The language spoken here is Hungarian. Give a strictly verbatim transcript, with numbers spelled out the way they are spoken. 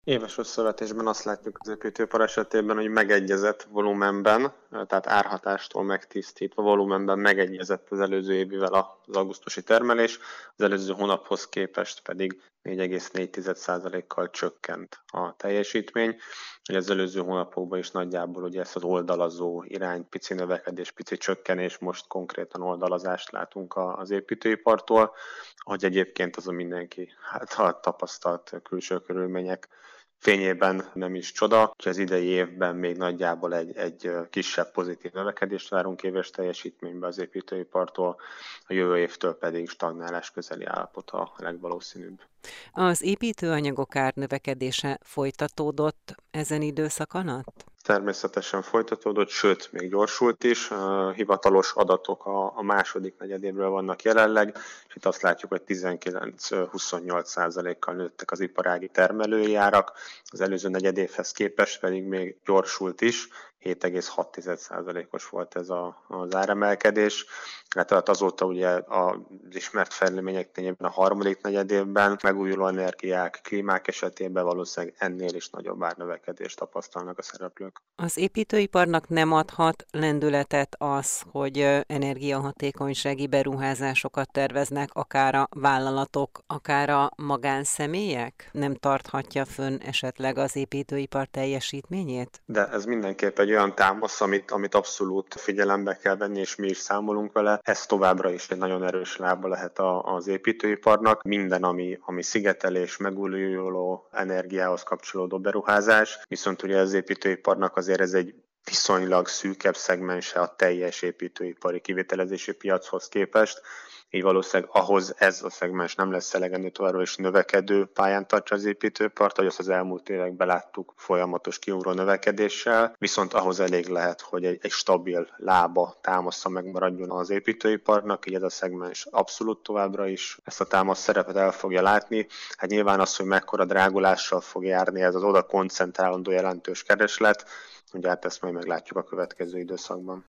Éves összevetésben azt látjuk az építőipar esetében, hogy megegyezett volumenben, tehát árhatástól megtisztítva volumenben megegyezett az előző évivel az augusztusi termelés, az előző hónaphoz képest pedig négy egész négy százalékkal csökkent a teljesítmény, hogy az előző hónapokban is nagyjából ugye ezt az oldalazó irány, pici növekedés, pici csökkenés, most konkrétan oldalazást látunk az építőipartól, hogy egyébként az a mindenki által tapasztalt külső körülmények fényében nem is csoda, hogy az idei évben még nagyjából egy, egy kisebb pozitív növekedést várunk éves teljesítményben az építőipartól, a jövő évtől pedig stagnálás közeli állapot a legvalószínűbb. Az építőanyagok árnövekedése folytatódott ezen időszak alatt? Természetesen folytatódott, sőt, még gyorsult is. Hivatalos adatok a, a második negyedévről vannak jelenleg, és itt azt látjuk, hogy tizenkilenc-huszonnyolc százalékkal nőttek az iparági termelői árak, az előző negyedévhez képest pedig még gyorsult is, hét egész hat százalékos volt ez a, az áremelkedés. Tehát azóta ugye az ismert fejlemények tényében a harmadik negyedévben megújuló energiák, klímák esetében valószínűleg ennél is nagyobb árnövekedést tapasztalnak a szereplők. Az építőiparnak nem adhat lendületet az, hogy energiahatékonysági beruházásokat terveznek, akár a vállalatok, akár a magánszemélyek? Nem tarthatja fönn esetleg az építőipar teljesítményét? De ez mindenképp egy olyan támasz, amit, amit abszolút figyelembe kell venni, és mi is számolunk vele. Ez továbbra is egy nagyon erős lába lehet a, az építőiparnak. Minden, ami, ami szigetelés, megújuló energiához kapcsolódó beruházás, viszont ugye az építőiparnak azért ez egy viszonylag szűkebb szegmense a teljes építőipari kivitelezési piachoz képest, így valószínűleg ahhoz ez a szegmens nem lesz elegendő továbbra is növekedő pályán tartsa az építőipart, ahogy azt az elmúlt években láttuk folyamatos kiugró növekedéssel, viszont ahhoz elég lehet, hogy egy, egy stabil lába, támasza megmaradjon az építőiparnak, így ez a szegmens abszolút továbbra is ezt a támasz szerepet el fogja látni. Hát nyilván az, hogy mekkora drágulással fog járni ez az oda koncentrálandó jelentős kereslet, ugye hát ezt majd meglátjuk a következő időszakban.